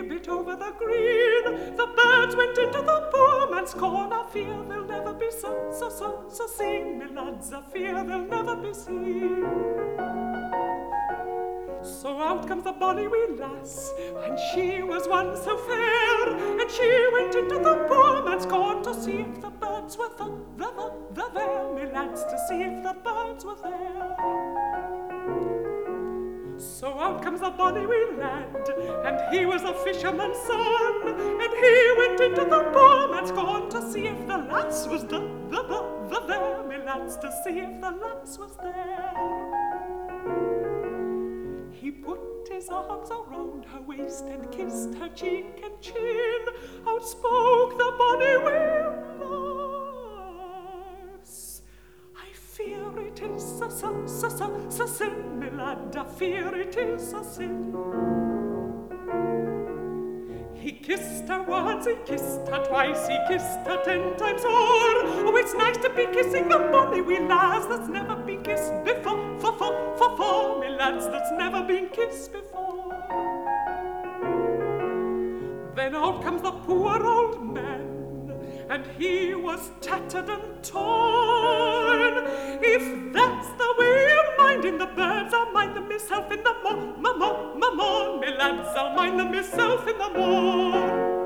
bit over the green. The birds went into the poor man's corn. I fear they'll never be so seen, me lads, I fear they'll never be seen. So out comes the bonny wee lass, and she was one so fair, and she went into the poor man's corn to see if the birds were there, me lads, to see if the birds were there. So out comes the bonny wee lad, and he was a fisherman's son, and he went into the poor man's corn to see if the lass was there, me lads, to see if the lass was there. He put his arms around her waist and kissed her cheek and chin. Out spoke the bonny wee lass, I fear it is a sin, me lad, I fear it is a sin. He kissed her once, he kissed her twice, he kissed her 10 times o'er. Oh, it's nice to be kissing the bonny wee lass that's never been kissed before, me lads, that's never been kissed before. Then out comes the poor old man, and he was tattered and torn. If that's the way you're minding the birds, I'll mind them myself in the morn, me lads, I'll mind them myself in the morn.